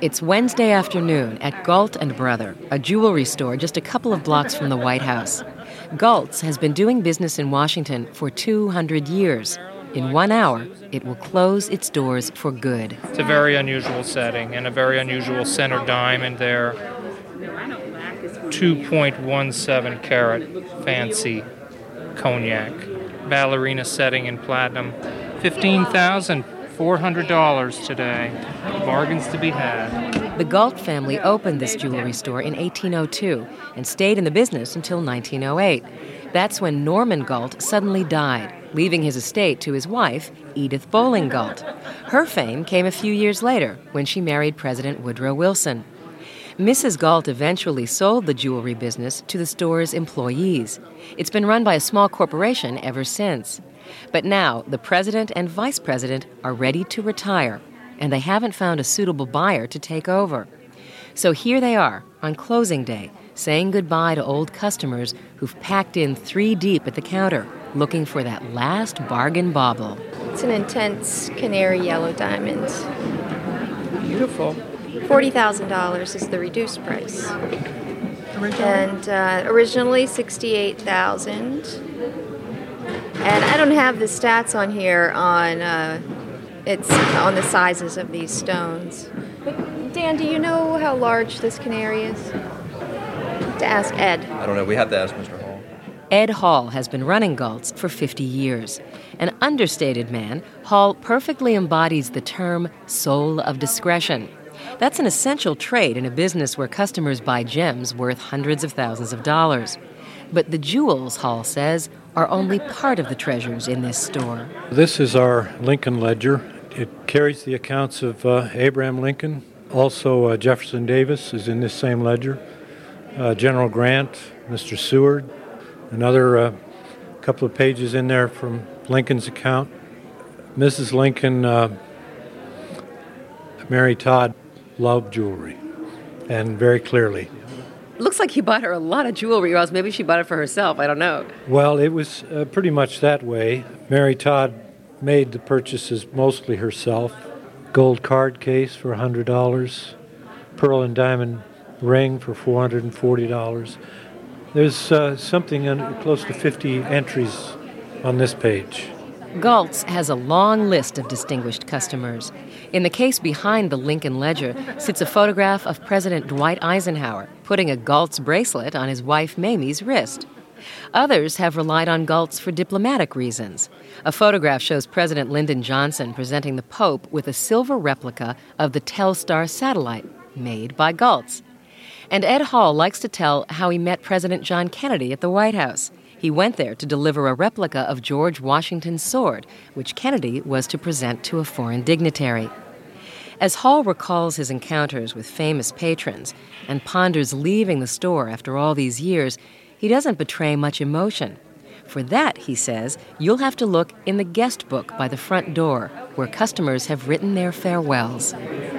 It's Wednesday afternoon at Galt & Brother, a jewelry store just a couple of blocks from the White House. Galt's has been doing business in Washington for 200 years. In 1 hour, it will close its doors for good. It's a very unusual setting and a very unusual center diamond there. 2.17 carat fancy cognac. Ballerina setting in platinum. $15,400 today. Bargains to be had. The Galt family opened this jewelry store in 1802 and stayed in the business until 1908. That's when Norman Galt suddenly died, leaving his estate to his wife, Edith Bowling Galt. Her fame came a few years later when she married President Woodrow Wilson. Mrs. Galt eventually sold the jewelry business to the store's employees. It's been run by a small corporation ever since. But now, the president and vice president are ready to retire, and they haven't found a suitable buyer to take over. So here they are, on closing day, saying goodbye to old customers who've packed in 3 deep at the counter, looking for that last bargain bauble. It's an intense canary yellow diamond. Beautiful. $40,000 is the reduced price. And originally $68,000. And I don't have the stats on here on on the sizes of these stones. But Dan, do you know how large this canary is? To ask Ed. I don't know. We have to ask Mr. Hall. Ed Hall has been running Galt's for 50 years. An understated man, Hall perfectly embodies the term soul of discretion. That's an essential trait in a business where customers buy gems worth hundreds of thousands of dollars. But the jewels, Hall says, are only part of the treasures in this store. This is our Lincoln Ledger. It carries the accounts of Abraham Lincoln. Also, Jefferson Davis is in this same ledger. General Grant, Mr. Seward. Another couple of pages in there from Lincoln's account. Mrs. Lincoln, Mary Todd, loved jewelry, and very clearly. Looks like he bought her a lot of jewelry, or else maybe she bought it for herself. I don't know. Well, it was pretty much that way. Mary Todd made the purchases mostly herself. Gold card case for $100. Pearl and diamond ring for $440. There's something close to 50 entries on this page. Galt's has a long list of distinguished customers. In the case behind the Lincoln Ledger sits a photograph of President Dwight Eisenhower putting a Galt's bracelet on his wife Mamie's wrist. Others have relied on Galt's for diplomatic reasons. A photograph shows President Lyndon Johnson presenting the Pope with a silver replica of the Telstar satellite made by Galt's. And Ed Hall likes to tell how he met President John Kennedy at the White House. He went there to deliver a replica of George Washington's sword, which Kennedy was to present to a foreign dignitary. As Hall recalls his encounters with famous patrons and ponders leaving the store after all these years, he doesn't betray much emotion. For that, he says, you'll have to look in the guest book by the front door, where customers have written their farewells.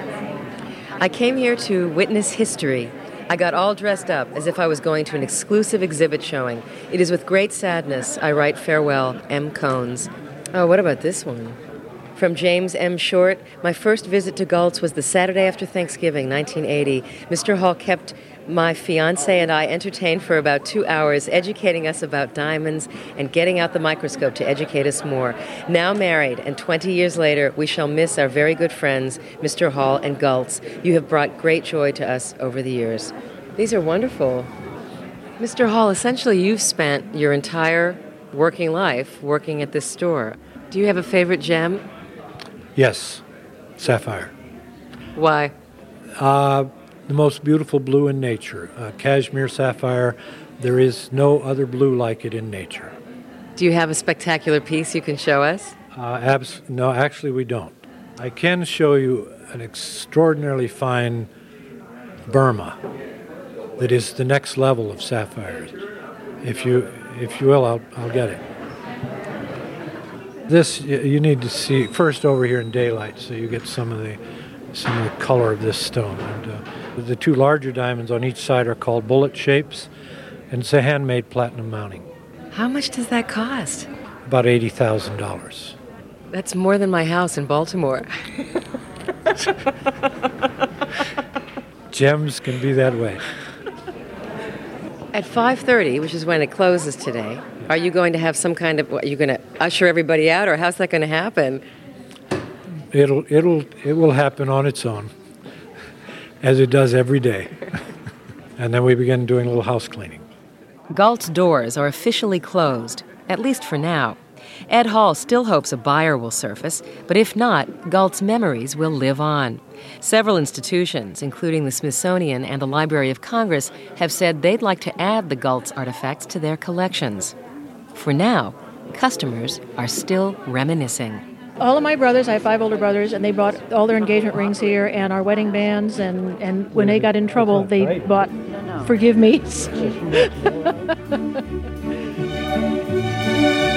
I came here to witness history. I got all dressed up as if I was going to an exclusive exhibit showing. It is with great sadness I write farewell, M. Cones. Oh, what about this one? From James M. Short, my first visit to Galt's was the Saturday after Thanksgiving, 1980. Mr. Hall kept my fiancé and I entertained for about 2 hours, educating us about diamonds and getting out the microscope to educate us more. Now married, and 20 years later, we shall miss our very good friends, Mr. Hall and Galt's. You have brought great joy to us over the years. These are wonderful. Mr. Hall, essentially you've spent your entire working life working at this store. Do you have a favorite gem? Yes, sapphire. Why? The most beautiful blue in nature. Cashmere sapphire. There is no other blue like it in nature. Do you have a spectacular piece you can show us? No, actually we don't. I can show you an extraordinarily fine Burma that is the next level of sapphires. If you will, I'll get it. This you need to see first over here in daylight, so you get some of the color of this stone. And the 2 larger diamonds on each side are called bullet shapes, and it's a handmade platinum mounting. How much does that cost? About $80,000. That's more than my house in Baltimore. Gems can be that way. At 5:30, which is when it closes today, are you going to have some kind of, are you going to usher everybody out, or how's that going to happen? It will happen on its own, as it does every day. And then we begin doing a little house cleaning. Galt's doors are officially closed, at least for now. Ed Hall still hopes a buyer will surface, but if not, Galt's memories will live on. Several institutions, including the Smithsonian and the Library of Congress, have said they'd like to add the Galt's artifacts to their collections. For now, customers are still reminiscing. All of my brothers, I have 5 older brothers, and they bought all their engagement rings here and our wedding bands, and when they got in trouble, they bought forgive me's.